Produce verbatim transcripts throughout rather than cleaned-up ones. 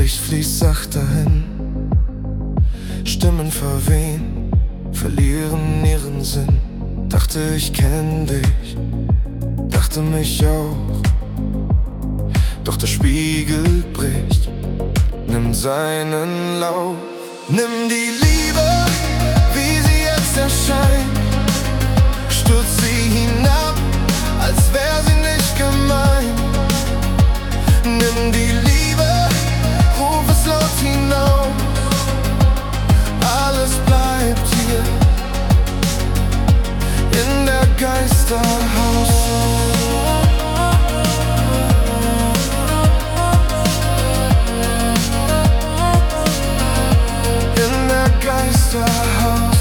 ich fließ sachter hin. Stimmen verwehen, verlieren ihren Sinn. Dachte ich kenn dich, dachte mich auch. Doch der Spiegel bricht, nimm seinen Lauf. Nimm die Liebe, wie sie jetzt erscheint, stürz sie hinab, als wär sie nicht gemein. Nimm die Liebe, ruf es laut hinaus, alles bleibt hier in der Geisterhaus. In der Geisterhaus.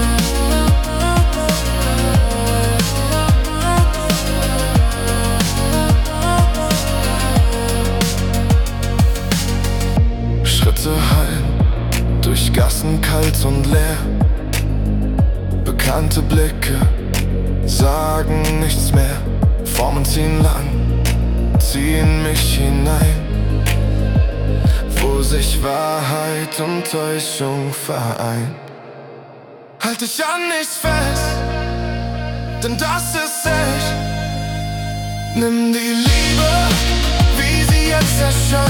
Schritte hallen durch Gassen kalt und leer. Bekannte Blicke sagen nichts mehr. Formen ziehen lang, ziehen mich hinein, wo sich Wahrheit und Täuschung vereint. Halt dich an nichts fest, denn das ist echt. Nimm die Liebe, wie sie jetzt erscheint,